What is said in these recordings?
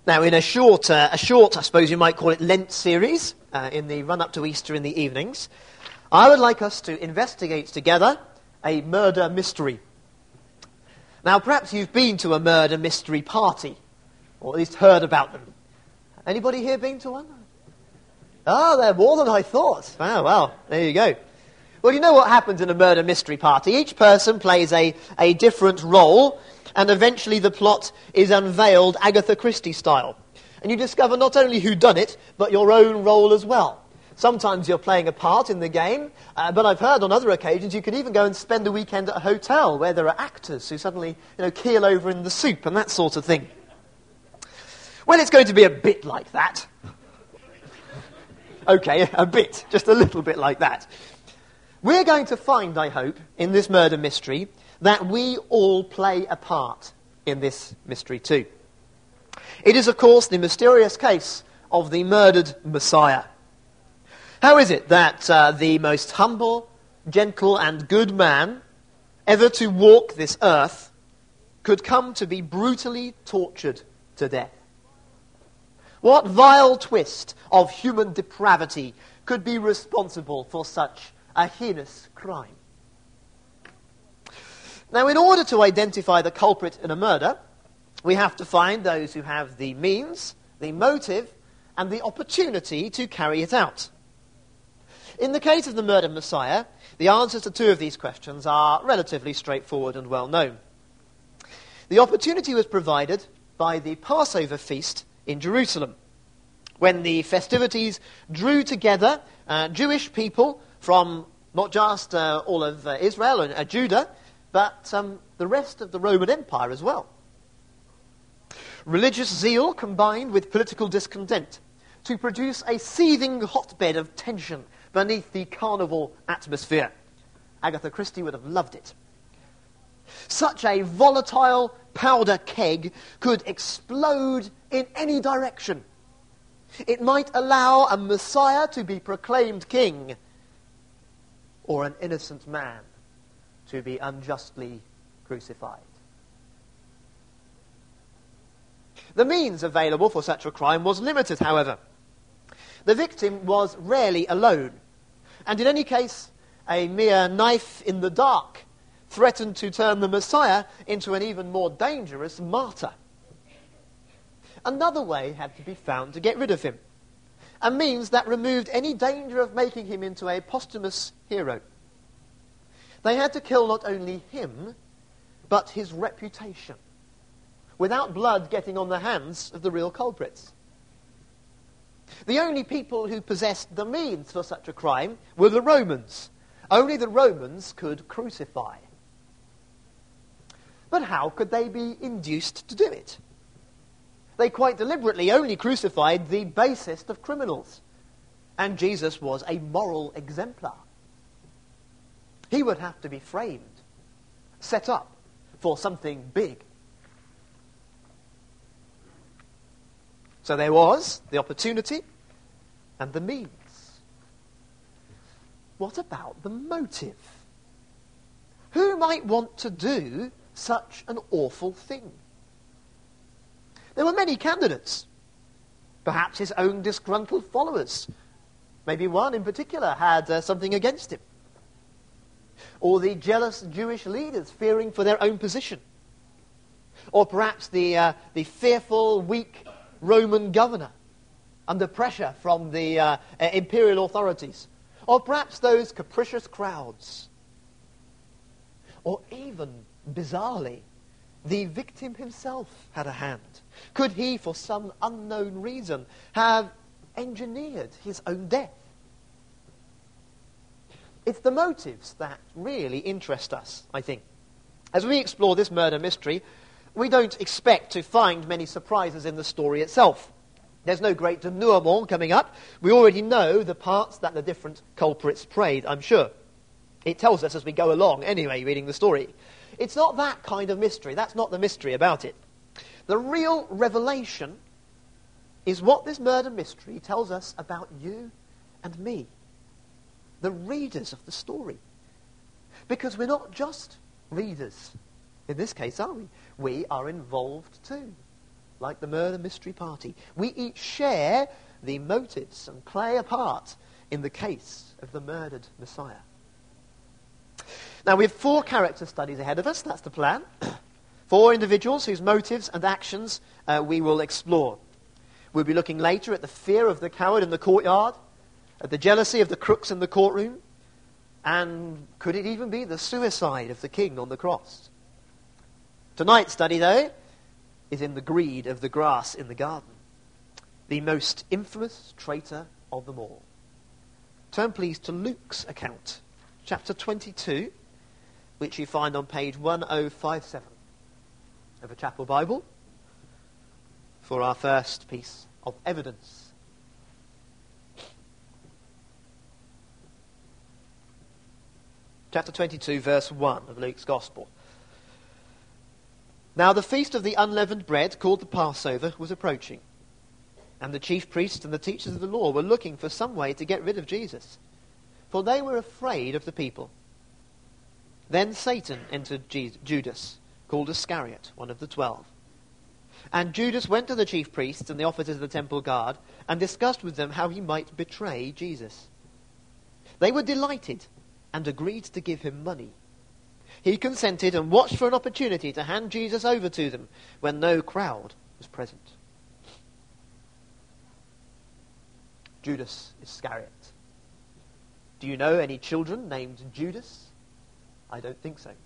Now, in a short, I suppose you might call it, Lent series, in the run-up to Easter in the evenings, I would like us to investigate together a murder mystery. Now, perhaps you've been to a murder mystery party, or at least heard about them. Anybody here been to one? Oh, they're more than I thought. Oh, well, there you go. Well, you know what happens in a murder mystery party. Each person plays a different role, and eventually the plot is unveiled Agatha Christie style. And you discover not only who done it, but your own role as well. Sometimes you're playing a part in the game, but I've heard on other occasions you can even go and spend a weekend at a hotel where there are actors who suddenly, keel over in the soup and that sort of thing. Well, it's going to be a bit like that. Okay, a bit, just a little bit like that. We're going to find, I hope, in this murder mystery, that we all play a part in this mystery too. It is, of course, the mysterious case of the murdered Messiah. How is it that the most humble, gentle, and good man ever to walk this earth could come to be brutally tortured to death? What vile twist of human depravity could be responsible for such a heinous crime? Now, in order to identify the culprit in a murder, we have to find those who have the means, the motive, and the opportunity to carry it out. In the case of the murdered Messiah, the answers to two of these questions are relatively straightforward and well known. The opportunity was provided by the Passover feast in Jerusalem, when the festivities drew together Jewish people from not just all of Israel and Judah, but the rest of the Roman Empire as well. Religious zeal combined with political discontent to produce a seething hotbed of tension beneath the carnival atmosphere. Agatha Christie would have loved it. Such a volatile powder keg could explode in any direction. It might allow a Messiah to be proclaimed king, or an innocent man to be unjustly crucified. The means available for such a crime was limited, however. The victim was rarely alone, and in any case, a mere knife in the dark threatened to turn the Messiah into an even more dangerous martyr. Another way had to be found to get rid of him, a means that removed any danger of making him into a posthumous hero. They had to kill not only him, but his reputation, without blood getting on the hands of the real culprits. The only people who possessed the means for such a crime were the Romans. Only the Romans could crucify. But how could they be induced to do it? They quite deliberately only crucified the basest of criminals. And Jesus was a moral exemplar. He would have to be framed, set up for something big. So there was the opportunity and the means. What about the motive? Who might want to do such an awful thing? There were many candidates. Perhaps his own disgruntled followers. Maybe one in particular had something against him. Or the jealous Jewish leaders fearing for their own position. Or perhaps the fearful, weak Roman governor under pressure from the imperial authorities. Or perhaps those capricious crowds. Or even, bizarrely, the victim himself had a hand. Could he, for some unknown reason, have engineered his own death? It's the motives that really interest us, I think. As we explore this murder mystery, we don't expect to find many surprises in the story itself. There's no great denouement coming up. We already know the parts that the different culprits played, I'm sure. It tells us as we go along, anyway, reading the story. It's not that kind of mystery. That's not the mystery about it. The real revelation is what this murder mystery tells us about you and me, the readers of the story. Because we're not just readers in this case, are we? We are involved too. like the murder mystery party. We each share the motives and play a part in the case of the murdered Messiah. Now, we have 4 character studies ahead of us. That's the plan. 4 individuals whose motives and actions we will explore. We'll be looking later at the fear of the coward in the courtyard, at the jealousy of the crooks in the courtroom, and could it even be the suicide of the king on the cross? Tonight's study, though, is in the greed of the grass in the garden, the most infamous traitor of them all. Turn, please, to Luke's account, chapter 22, which you find on page 1057 of a chapel Bible, for our first piece of evidence. Chapter 22, verse 1 of Luke's Gospel. Now the feast of the unleavened bread, called the Passover, was approaching. And the chief priests and the teachers of the law were looking for some way to get rid of Jesus, for they were afraid of the people. Then Satan entered Judas, called Iscariot, one of the 12. And Judas went to the chief priests and the officers of the temple guard and discussed with them how he might betray Jesus. They were delighted and agreed to give him money. He consented and watched for an opportunity to hand Jesus over to them when no crowd was present. Judas Iscariot. Do you know any children named Judas? I don't think so.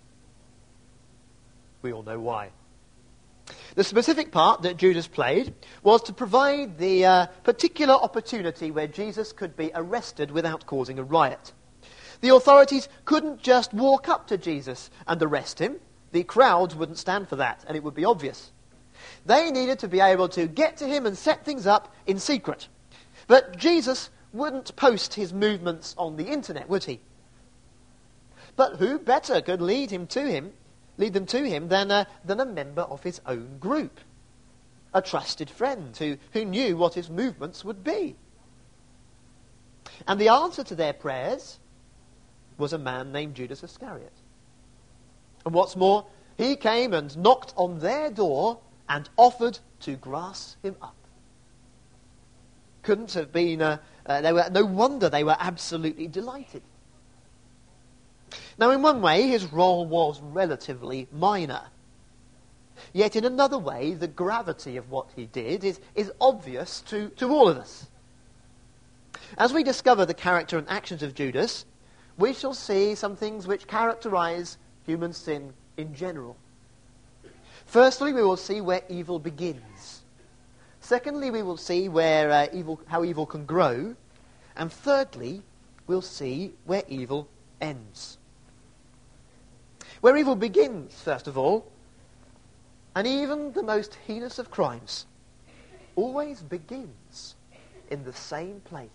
We all know why. The specific part that Judas played was to provide the particular opportunity where Jesus could be arrested without causing a riot. The authorities couldn't just walk up to Jesus and arrest him. The crowds wouldn't stand for that, and it would be obvious. They needed to be able to get to him and set things up in secret. But Jesus wouldn't post his movements on the internet, would he? But who better could lead them to him than a member of his own group? A trusted friend who knew what his movements would be. And the answer to their prayers was a man named Judas Iscariot. And what's more, he came and knocked on their door and offered to grass him up. Couldn't have been, no wonder they were absolutely delighted. Now, in one way, his role was relatively minor. Yet in another way, the gravity of what he did is obvious to all of us. As we discover the character and actions of Judas, we shall see some things which characterize human sin in general. Firstly, we will see where evil begins. Secondly, we will see how evil can grow. And thirdly, we'll see where evil ends. Where evil begins, first of all, and even the most heinous of crimes, always begins in the same place.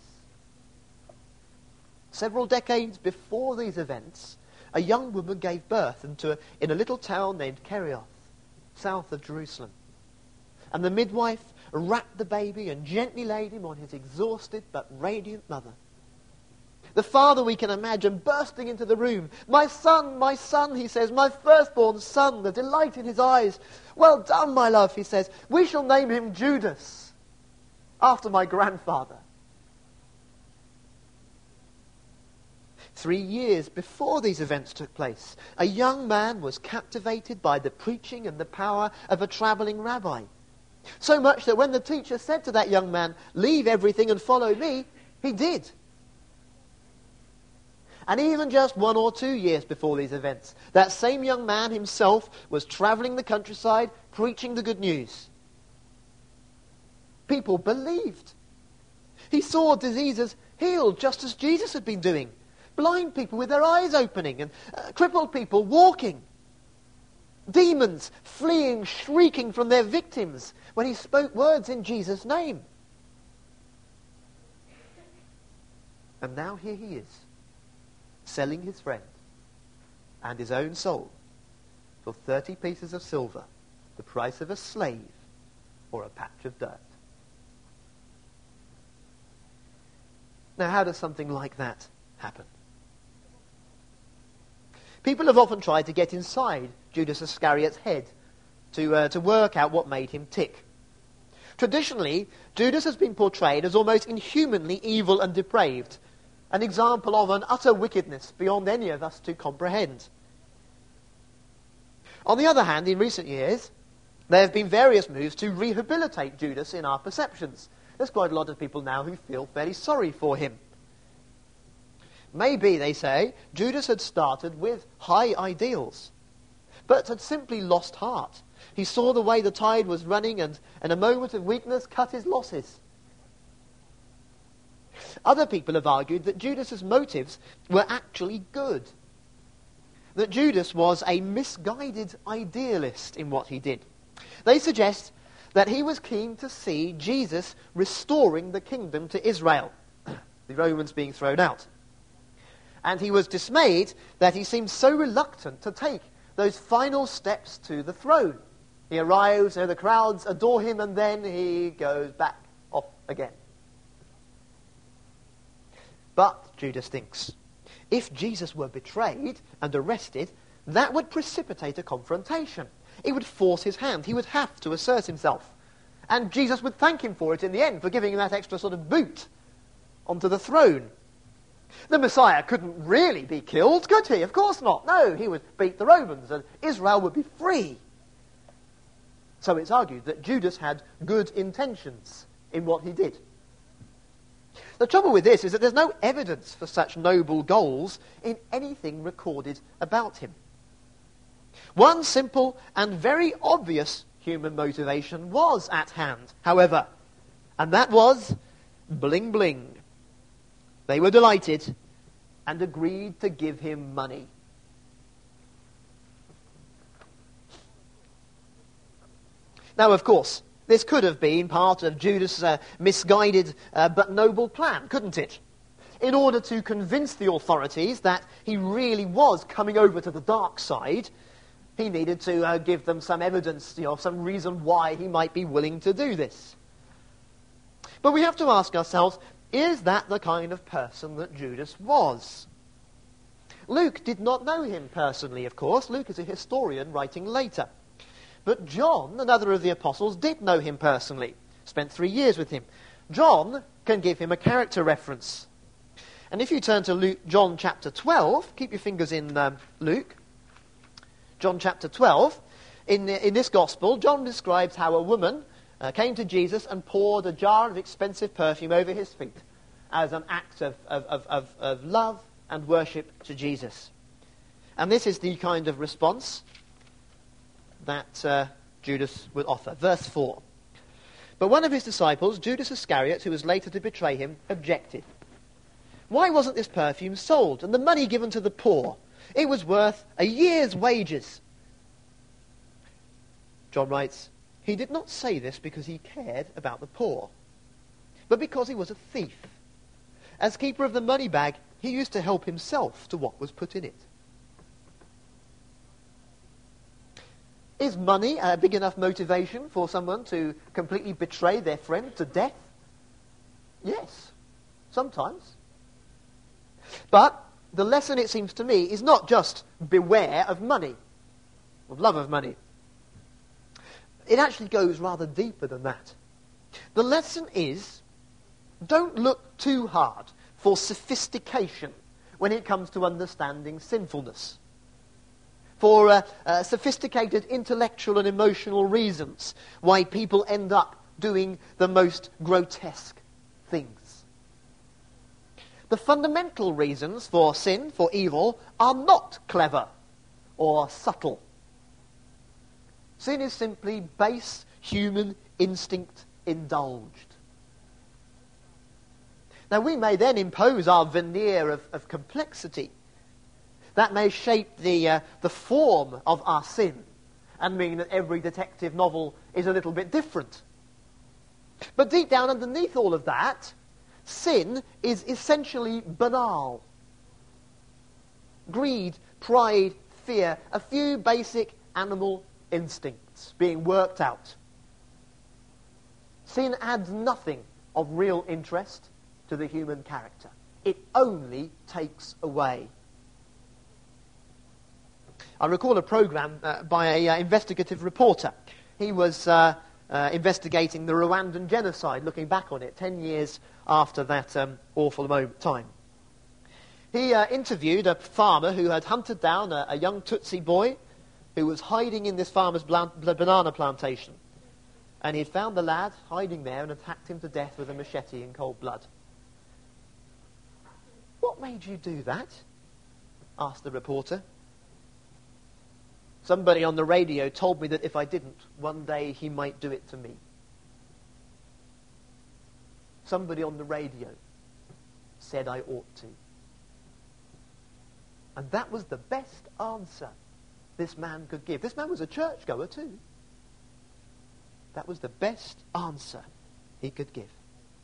Several decades before these events, a young woman gave birth in a little town named Kerioth, south of Jerusalem. And the midwife wrapped the baby and gently laid him on his exhausted but radiant mother. The father, we can imagine, bursting into the room. My son, he says, my firstborn son, the delight in his eyes. Well done, my love, he says. We shall name him Judas, after my grandfather. 3 years before these events took place, a young man was captivated by the preaching and the power of a traveling rabbi. So much that when the teacher said to that young man, "Leave everything and follow me," he did. And even just 1 or 2 years before these events, that same young man himself was traveling the countryside, preaching the good news. People believed. He saw diseases healed just as Jesus had been doing. Blind people with their eyes opening and crippled people walking. Demons fleeing, shrieking from their victims when he spoke words in Jesus' name. And now here he is, selling his friend and his own soul for 30 pieces of silver, the price of a slave or a patch of dirt. Now, how does something like that happen? People have often tried to get inside Judas Iscariot's head to work out what made him tick. Traditionally, Judas has been portrayed as almost inhumanly evil and depraved, an example of an utter wickedness beyond any of us to comprehend. On the other hand, in recent years, there have been various moves to rehabilitate Judas in our perceptions. There's quite a lot of people now who feel fairly sorry for him. Maybe, they say, Judas had started with high ideals, but had simply lost heart. He saw the way the tide was running and in a moment of weakness cut his losses. Other people have argued that Judas's motives were actually good, that Judas was a misguided idealist in what he did. They suggest that he was keen to see Jesus restoring the kingdom to Israel, the Romans being thrown out. And he was dismayed that he seemed so reluctant to take those final steps to the throne. He arrives, the crowds adore him, and then he goes back off again. But, Judas thinks, if Jesus were betrayed and arrested, that would precipitate a confrontation. It would force his hand. He would have to assert himself. And Jesus would thank him for it in the end, for giving him that extra sort of boot onto the throne. The Messiah couldn't really be killed, could he? Of course not. No, he would beat the Romans and Israel would be free. So it's argued that Judas had good intentions in what he did. The trouble with this is that there's no evidence for such noble goals in anything recorded about him. One simple and very obvious human motivation was at hand, however, and that was bling bling. They were delighted and agreed to give him money. Now, of course, this could have been part of Judas' misguided but noble plan, couldn't it? In order to convince the authorities that he really was coming over to the dark side, he needed to give them some evidence, some reason why he might be willing to do this. But we have to ask ourselves, is that the kind of person that Judas was? Luke did not know him personally, of course. Luke is a historian writing later. But John, another of the apostles, did know him personally, spent 3 years with him. John can give him a character reference. And if you turn to John chapter 12, keep your fingers in Luke, John chapter 12, in this gospel, John describes how a woman came to Jesus and poured a jar of expensive perfume over his feet as an act of love and worship to Jesus. And this is the kind of response that Judas would offer. Verse 4. But one of his disciples, Judas Iscariot, who was later to betray him, objected. Why wasn't this perfume sold and the money given to the poor? It was worth a year's wages. John writes, he did not say this because he cared about the poor, but because he was a thief. As keeper of the money bag, he used to help himself to what was put in it. Is money a big enough motivation for someone to completely betray their friend to death? Yes, sometimes. But the lesson, it seems to me, is not just beware of money, of love of money. It actually goes rather deeper than that. The lesson is, don't look too hard for sophistication when it comes to understanding sinfulness. For sophisticated intellectual and emotional reasons why people end up doing the most grotesque things. The fundamental reasons for sin, for evil, are not clever or subtle. Sin is simply base human instinct indulged. Now we may then impose our veneer of complexity. That may shape the form of our sin and mean that every detective novel is a little bit different. But deep down underneath all of that, sin is essentially banal. Greed, pride, fear, a few basic animal instincts being worked out. Sin adds nothing of real interest to the human character. It only takes away. I recall a program by an investigative reporter. He was investigating the Rwandan genocide, looking back on it 10 years after that awful time. He interviewed a farmer who had hunted down a young Tutsi boy who was hiding in this farmer's banana plantation. And he'd found the lad hiding there and attacked him to death with a machete in cold blood. "What made you do that?" asked the reporter. "Somebody on the radio told me that if I didn't, one day he might do it to me." Somebody on the radio said I ought to. And that was the best answer this man could give. This man was a churchgoer too. That was the best answer he could give.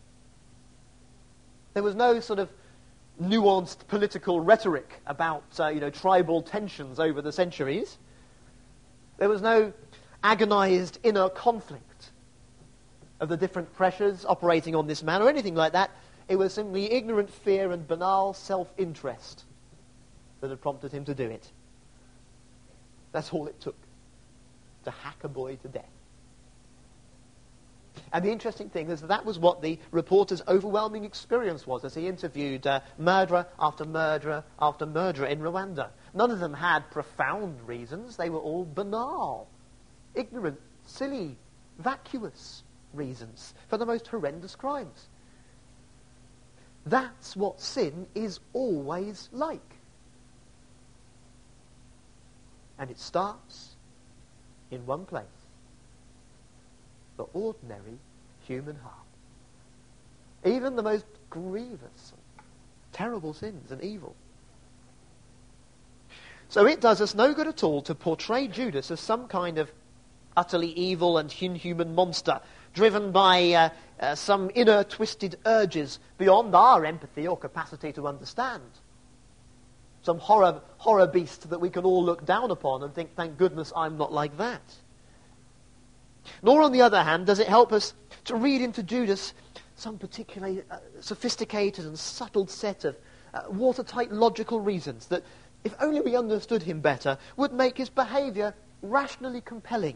There was no sort of nuanced political rhetoric about tribal tensions over the centuries. There was no agonized inner conflict of the different pressures operating on this man or anything like that. It was simply ignorant fear and banal self-interest that had prompted him to do it. That's all it took to hack a boy to death. And the interesting thing is that was what the reporter's overwhelming experience was as he interviewed murderer after murderer after murderer in Rwanda. None of them had profound reasons. They were all banal, ignorant, silly, vacuous reasons for the most horrendous crimes. That's what sin is always like. And it starts in one place. The ordinary human heart. Even the most grievous, terrible sins and evil. So it does us no good at all to portray Judas as some kind of utterly evil and inhuman monster, driven by some inner twisted urges beyond our empathy or capacity to understand. Some horror beast that we can all look down upon and think, thank goodness I'm not like that. Nor, on the other hand, does it help us to read into Judas some particularly sophisticated and subtle set of watertight logical reasons that, if only we understood him better, would make his behavior rationally compelling.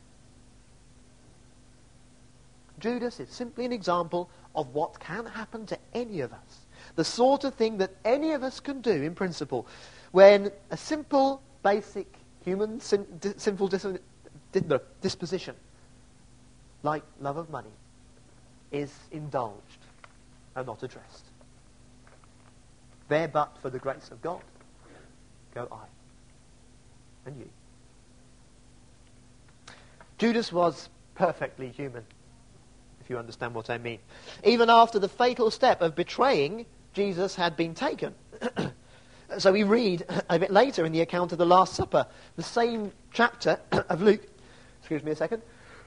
Judas is simply an example of what can happen to any of us. The sort of thing that any of us can do, in principle, when a simple, basic, human, sinful disposition, like love of money, is indulged and not addressed. There but for the grace of God, go I and you. Judas was perfectly human, if you understand what I mean. Even after the fatal step of betraying, Jesus had been taken. So we read a bit later in the account of the Last Supper, the same chapter of Luke, excuse me a second,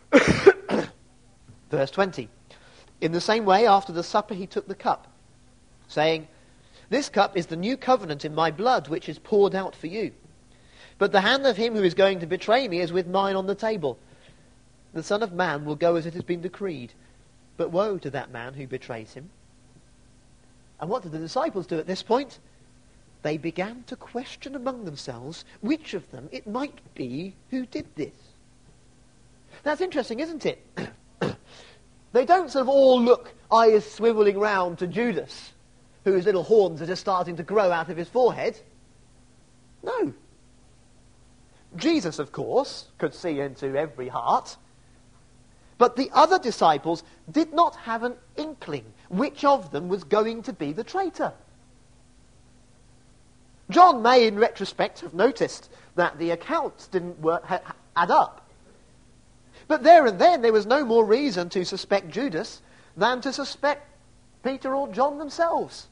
verse 20. In the same way, after the supper, he took the cup, saying, "This cup is the new covenant in my blood, which is poured out for you. But the hand of him who is going to betray me is with mine on the table. The Son of Man will go as it has been decreed, but woe to that man who betrays him." And what did the disciples do at this point? They began to question among themselves which of them it might be who did this. That's interesting, isn't it? They don't sort of all look, eyes swiveling round, to Judas, whose little horns are just starting to grow out of his forehead. No. Jesus, of course, could see into every heart. But the other disciples did not have an inkling which of them was going to be the traitor. John may, in retrospect, have noticed that the accounts didn't add up. But there and then, there was no more reason to suspect Judas than to suspect Peter or John themselves.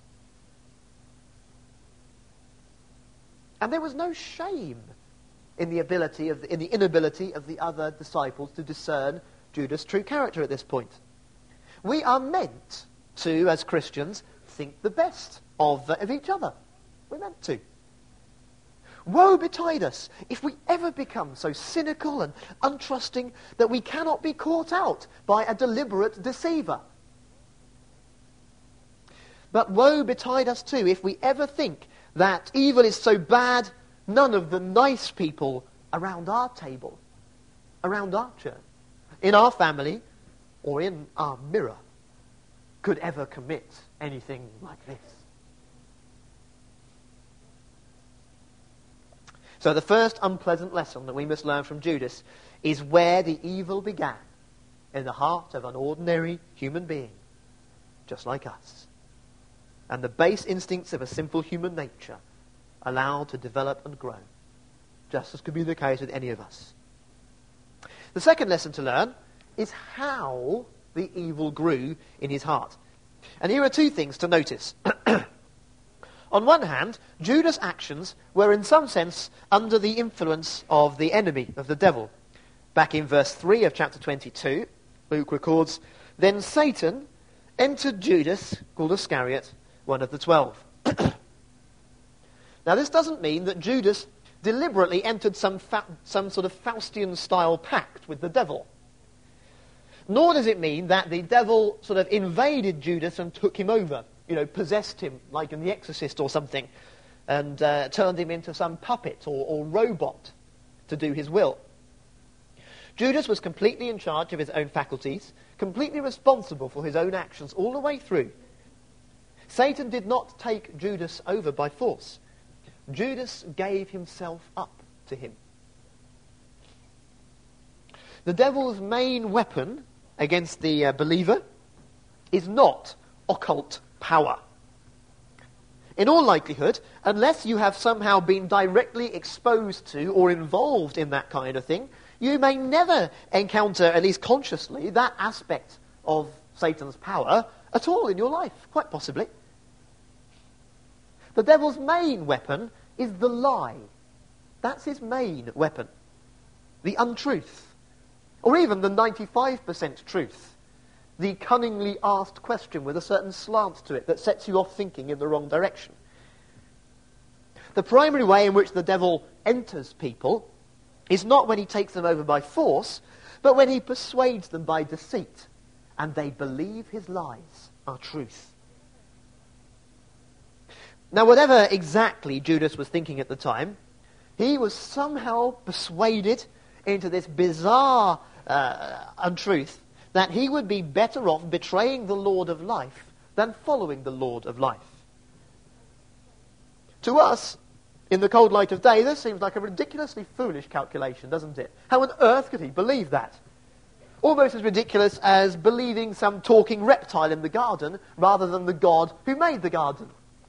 And there was no shame in the inability of the other disciples to discern Judas' true character at this point. We are meant to, as Christians, think the best of each other. We're meant to. Woe betide us if we ever become so cynical and untrusting that we cannot be caught out by a deliberate deceiver. But woe betide us too if we ever think that evil is so bad None of the nice people around our table, around our church, in our family, or in our mirror could ever commit anything like this. So the first unpleasant lesson that we must learn from Judas is where the evil began, in the heart of an ordinary human being, just like us. And the base instincts of a simple human nature allowed to develop and grow, just as could be the case with any of us. The second lesson to learn is how the evil grew in his heart. And here are two things to notice. On one hand, Judas' actions were in some sense under the influence of the enemy, of the devil. Back in verse 3 of chapter 22, Luke records, "Then Satan entered Judas, called Iscariot, one of the 12. Now this doesn't mean that Judas deliberately entered some sort of Faustian-style pact with the devil. Nor does it mean that the devil sort of invaded Judas and took him over, possessed him, like in The Exorcist or something, and turned him into some puppet or robot to do his will. Judas was completely in charge of his own faculties, completely responsible for his own actions all the way through. Satan did not take Judas over by force. Judas gave himself up to him. The devil's main weapon against the believer is not occult power. In all likelihood, unless you have somehow been directly exposed to or involved in that kind of thing, you may never encounter, at least consciously, that aspect of Satan's power at all in your life, quite possibly. The devil's main weapon is the lie. That's his main weapon. The untruth. Or even the 95% truth. The cunningly asked question with a certain slant to it that sets you off thinking in the wrong direction. The primary way in which the devil enters people is not when he takes them over by force, but when he persuades them by deceit, and they believe his lies are truth. Now, whatever exactly Judas was thinking at the time, he was somehow persuaded into this bizarre untruth that he would be better off betraying the Lord of life than following the Lord of life. To us, in the cold light of day, this seems like a ridiculously foolish calculation, doesn't it? How on earth could he believe that? Almost as ridiculous as believing some talking reptile in the garden rather than the God who made the garden.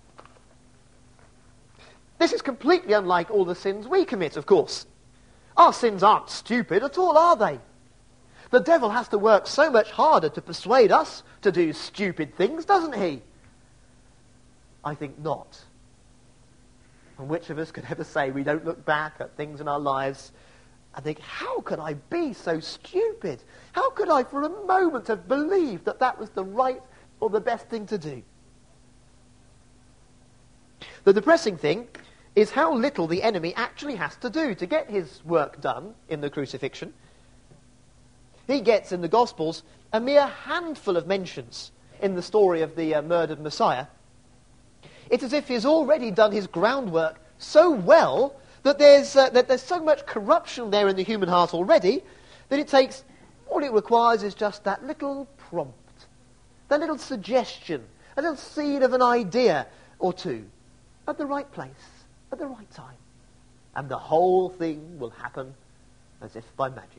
This is completely unlike all the sins we commit, of course. Our sins aren't stupid at all, are they? The devil has to work so much harder to persuade us to do stupid things, doesn't he? I think not. And which of us could ever say we don't look back at things in our lives and think, how could I be so stupid? How could I for a moment have believed that that was the right or the best thing to do? The depressing thing is how little the enemy actually has to do to get his work done in the crucifixion. He gets in the Gospels a mere handful of mentions in the story of the murdered Messiah. It's as if he's already done his groundwork so well that there's so much corruption there in the human heart already that it takes, all it requires is just that little prompt, that little suggestion, a little seed of an idea or two at the right place, at the right time. And the whole thing will happen as if by magic.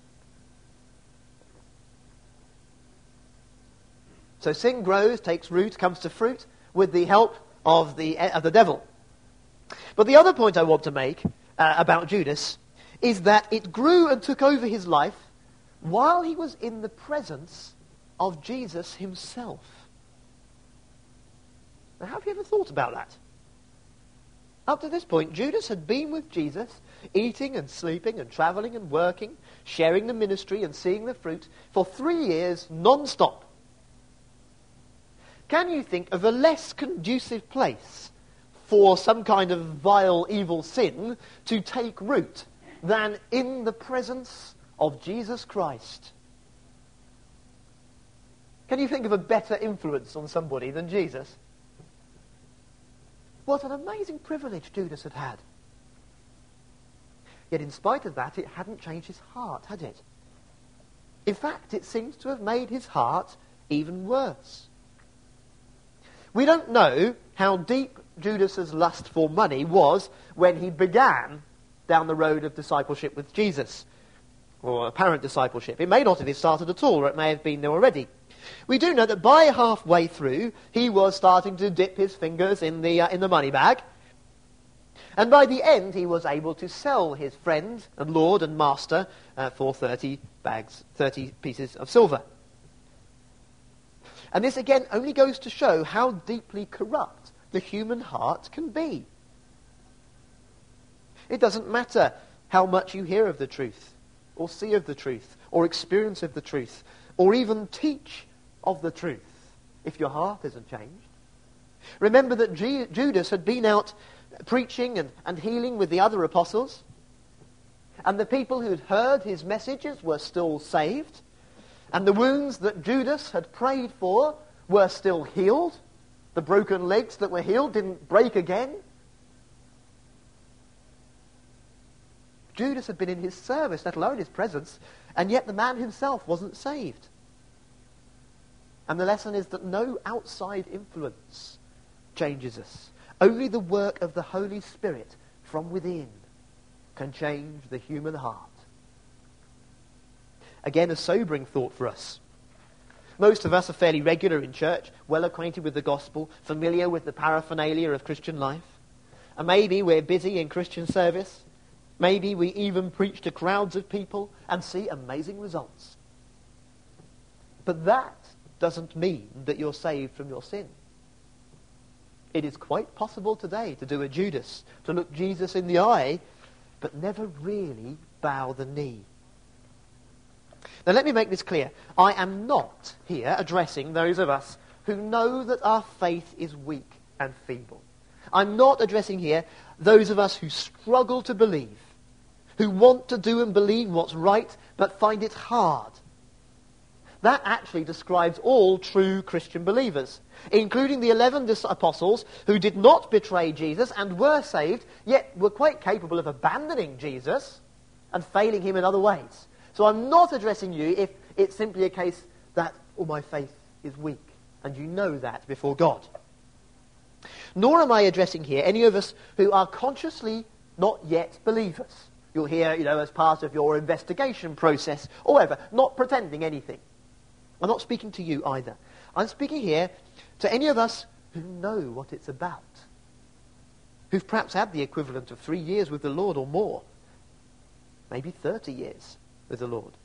So sin grows, takes root, comes to fruit with the help of the devil. But the other point I want to make about Judas is that it grew and took over his life while he was in the presence of Jesus himself. Now, have you ever thought about that? Up to this point, Judas had been with Jesus, eating and sleeping and traveling and working, sharing the ministry and seeing the fruit for 3 years non-stop. Can you think of a less conducive place for some kind of vile, evil sin to take root than in the presence of Jesus Christ? Can you think of a better influence on somebody than Jesus? What an amazing privilege Judas had had. Yet in spite of that, it hadn't changed his heart, had it? In fact, it seems to have made his heart even worse. We don't know how deep Judas's lust for money was when he began down the road of discipleship with Jesus, or apparent discipleship. It may not have started at all, or it may have been there already. We do know that by halfway through, he was starting to dip his fingers in the money bag, and by the end, he was able to sell his friend and Lord and Master for 30 pieces of silver. And this again only goes to show how deeply corrupt the human heart can be. It doesn't matter how much you hear of the truth, or see of the truth, or experience of the truth, or even teach of the truth, if your heart isn't changed. Remember that Judas had been out preaching and healing with the other apostles, and the people who had heard his messages were still saved, and the wounds that Judas had prayed for were still healed. The broken legs that were healed didn't break again. Judas had been in his service, let alone his presence, and yet the man himself wasn't saved. And the lesson is that no outside influence changes us. Only the work of the Holy Spirit from within can change the human heart. Again, a sobering thought for us. Most of us are fairly regular in church, well acquainted with the gospel, familiar with the paraphernalia of Christian life. And maybe we're busy in Christian service. Maybe we even preach to crowds of people and see amazing results. But that doesn't mean that you're saved from your sin. It is quite possible today to do a Judas, to look Jesus in the eye, but never really bow the knee. Now let me make this clear. I am not here addressing those of us who know that our faith is weak and feeble. I'm not addressing here those of us who struggle to believe, who want to do and believe what's right, but find it hard. That actually describes all true Christian believers, including the 11 apostles who did not betray Jesus and were saved, yet were quite capable of abandoning Jesus and failing him in other ways. So I'm not addressing you if it's simply a case that, oh, my faith is weak, and you know that before God. Nor am I addressing here any of us who are consciously not yet believers. You'll hear, as part of your investigation process, or whatever, not pretending anything. I'm not speaking to you either. I'm speaking here to any of us who know what it's about, who've perhaps had the equivalent of 3 years with the Lord or more, maybe 30 years with the Lord.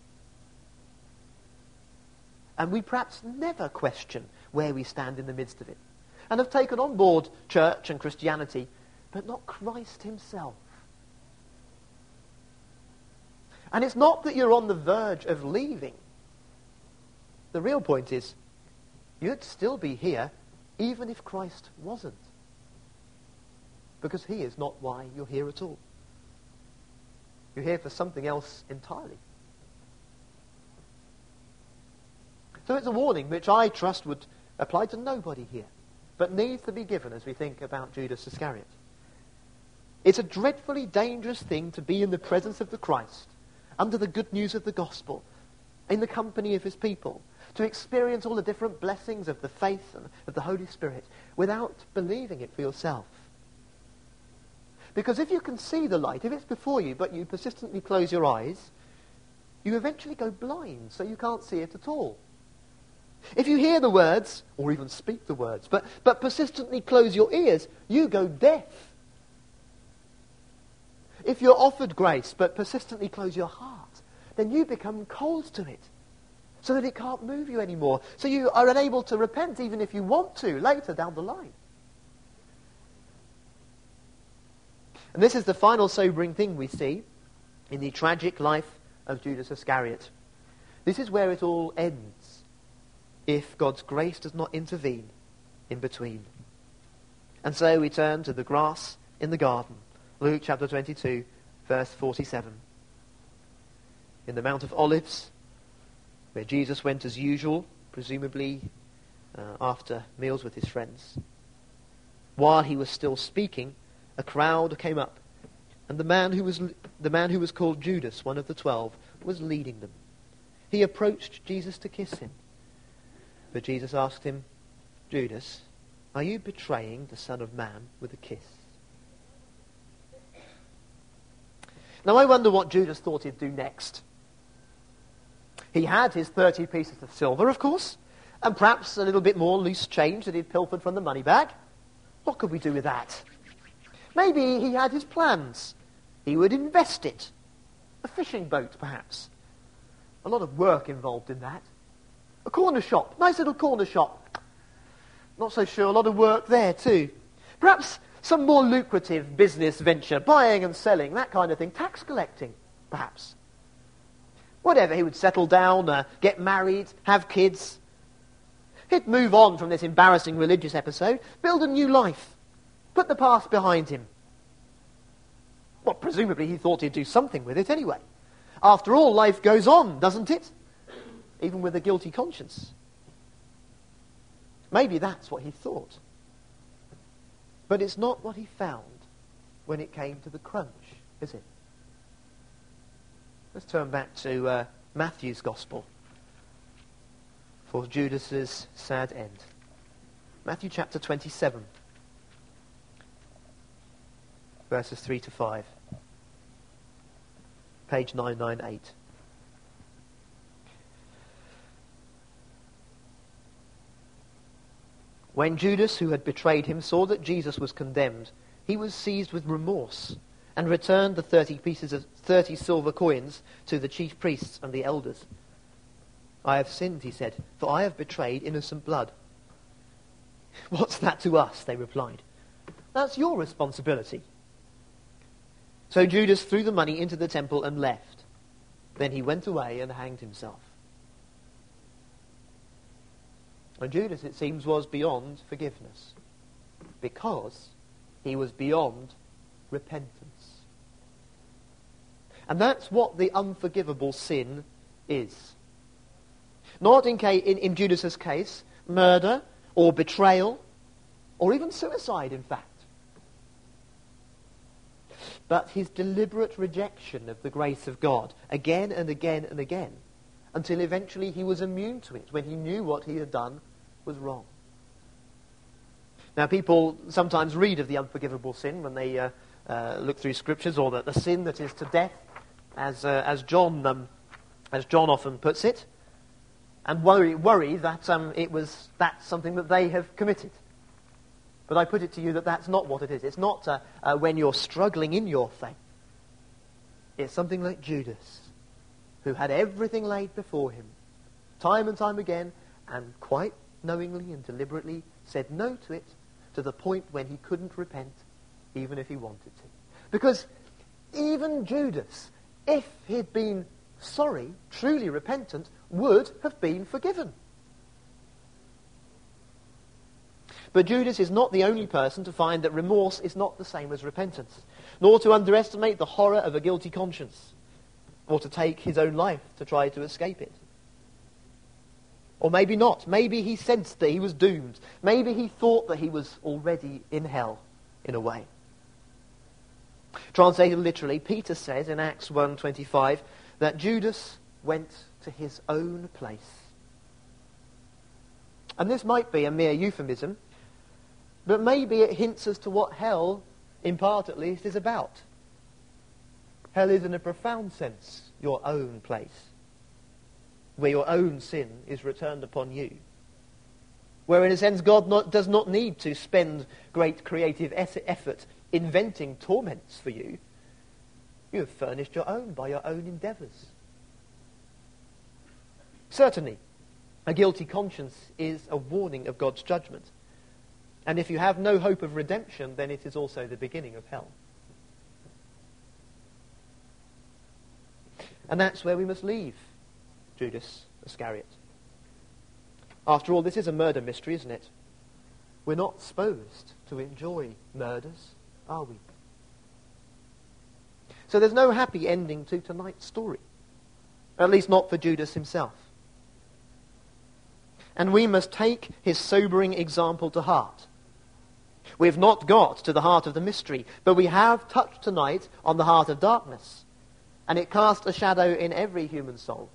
And we perhaps never question where we stand in the midst of it, and have taken on board church and Christianity, but not Christ himself. And it's not that you're on the verge of leaving. The real point is, you'd still be here even if Christ wasn't. Because he is not why you're here at all. You're here for something else entirely. So it's a warning which I trust would apply to nobody here, but needs to be given as we think about Judas Iscariot. It's a dreadfully dangerous thing to be in the presence of the Christ, under the good news of the gospel, in the company of his people, to experience all the different blessings of the faith and of the Holy Spirit without believing it for yourself. Because if you can see the light, if it's before you, but you persistently close your eyes, you eventually go blind, so you can't see it at all. If you hear the words, or even speak the words, but persistently close your ears, you go deaf. If you're offered grace, but persistently close your heart, then you become cold to it, so that it can't move you anymore. So you are unable to repent even if you want to later down the line. And this is the final sobering thing we see in the tragic life of Judas Iscariot. This is where it all ends, if God's grace does not intervene in between. And so we turn to the grass in the garden, Luke chapter 22, verse 47. In the Mount of Olives, where Jesus went as usual, presumably after meals with his friends. While he was still speaking, a crowd came up And the man who was called Judas, one of the 12, was leading them. He approached Jesus to kiss him. But Jesus asked him, Judas, are you betraying the Son of Man with a kiss? Now I wonder what Judas thought he'd do next. He had his 30 pieces of silver, of course, and perhaps a little bit more loose change that he'd pilfered from the money bag. What could we do with that? Maybe he had his plans. He would invest it. A fishing boat, perhaps. A lot of work involved in that. A corner shop, nice little corner shop. Not so sure, a lot of work there too. Perhaps some more lucrative business venture, buying and selling, that kind of thing. Tax collecting, perhaps. Whatever, he would settle down, get married, have kids. He'd move on from this embarrassing religious episode, build a new life, put the past behind him. Well, presumably he thought he'd do something with it anyway. After all, life goes on, doesn't it? Even with a guilty conscience. Maybe that's what he thought. But it's not what he found when it came to the crunch, is it? Let's turn back to Matthew's Gospel for Judas's sad end. Matthew chapter 27, verses 3 to 5. Page 998. When Judas, who had betrayed him, saw that Jesus was condemned, he was seized with remorse and returned the 30 silver coins to the chief priests and the elders. I have sinned, he said, for I have betrayed innocent blood. What's that to us? They replied. That's your responsibility. So Judas threw the money into the temple and left. Then he went away and hanged himself. And Judas, it seems, was beyond forgiveness because he was beyond repentance. And that's what the unforgivable sin is. Not in Judas's case, murder or betrayal or even suicide, in fact. But his deliberate rejection of the grace of God again and again and again until eventually he was immune to it when he knew what he had done was wrong. Now, people sometimes read of the unforgivable sin when they look through scriptures, or the sin that is to death, as John often puts it, and worry that that's something that they have committed. But I put it to you that that's not what it is. It's not when you're struggling in your faith. It's something like Judas, who had everything laid before him, time and time again, and quite knowingly and deliberately said no to it to the point when he couldn't repent, even if he wanted to. Because even Judas, if he'd been sorry, truly repentant, would have been forgiven. But Judas is not the only person to find that remorse is not the same as repentance, nor to underestimate the horror of a guilty conscience, or to take his own life to try to escape it. Or maybe not. Maybe he sensed that he was doomed. Maybe he thought that he was already in hell, in a way. Translated literally, Peter says in Acts 1:25 that Judas went to his own place. And this might be a mere euphemism, but maybe it hints as to what hell, in part at least, is about. Hell is, in a profound sense, your own place, where your own sin is returned upon you. Where, in a sense, God does not need to spend great creative effort inventing torments for you. You have furnished your own by your own endeavours. Certainly, a guilty conscience is a warning of God's judgment. And if you have no hope of redemption, then it is also the beginning of hell. And that's where we must leave Judas Iscariot. After all, this is a murder mystery, isn't it? We're not supposed to enjoy murders, are we? So there's no happy ending to tonight's story. At least not for Judas himself. And we must take his sobering example to heart. We have not got to the heart of the mystery, but we have touched tonight on the heart of darkness, and it casts a shadow in every human soul.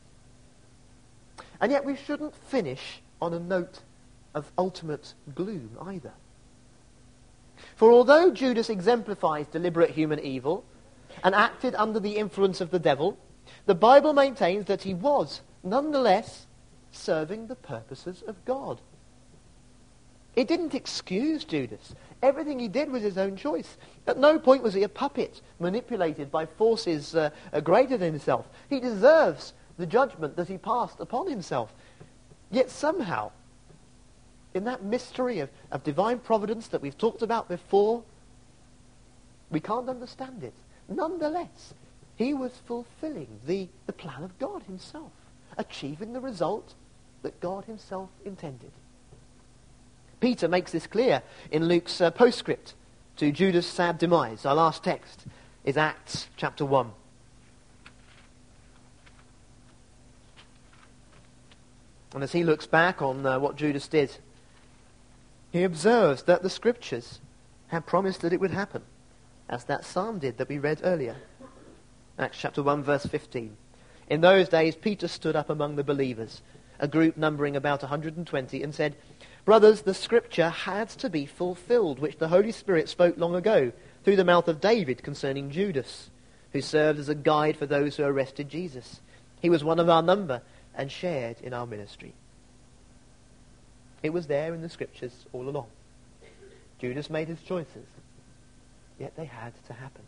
And yet we shouldn't finish on a note of ultimate gloom either. For although Judas exemplifies deliberate human evil and acted under the influence of the devil, the Bible maintains that he was, nonetheless, serving the purposes of God. It didn't excuse Judas. Everything he did was his own choice. At no point was he a puppet manipulated by forces greater than himself. He deserves the judgment that he passed upon himself. Yet somehow, in that mystery of divine providence that we've talked about before, we can't understand it. Nonetheless, he was fulfilling the plan of God himself, achieving the result that God himself intended. Peter makes this clear in Luke's postscript to Judas' sad demise. Our last text is Acts chapter 1. And as he looks back on what Judas did, he observes that the Scriptures had promised that it would happen, as that psalm did that we read earlier. Acts chapter 1, verse 15. In those days, Peter stood up among the believers, a group numbering about 120, and said, "Brothers, the Scripture had to be fulfilled, which the Holy Spirit spoke long ago through the mouth of David concerning Judas, who served as a guide for those who arrested Jesus. He was one of our number and shared in our ministry." It was there in the Scriptures all along. Judas made his choices, yet they had to happen.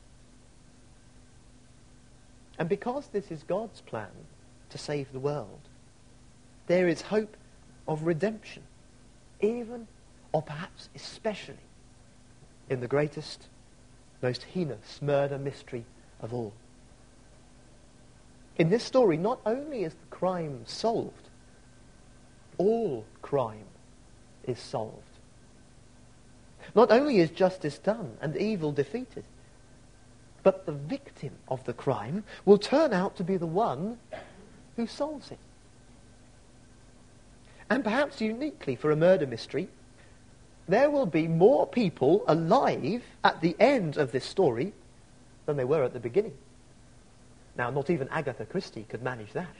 And because this is God's plan to save the world, there is hope of redemption, even, or perhaps especially, in the greatest, most heinous murder mystery of all. In this story, not only is the crime solved, all crime is solved. Not only is justice done and evil defeated, but the victim of the crime will turn out to be the one who solves it. And perhaps uniquely for a murder mystery, there will be more people alive at the end of this story than there were at the beginning. Now, not even Agatha Christie could manage that.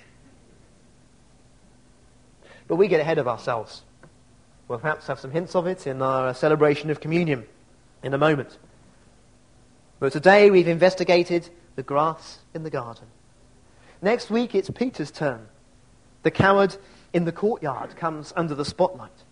But we get ahead of ourselves. We'll perhaps have some hints of it in our celebration of communion in a moment. But today we've investigated the grass in the garden. Next week it's Peter's turn. The coward in the courtyard comes under the spotlight.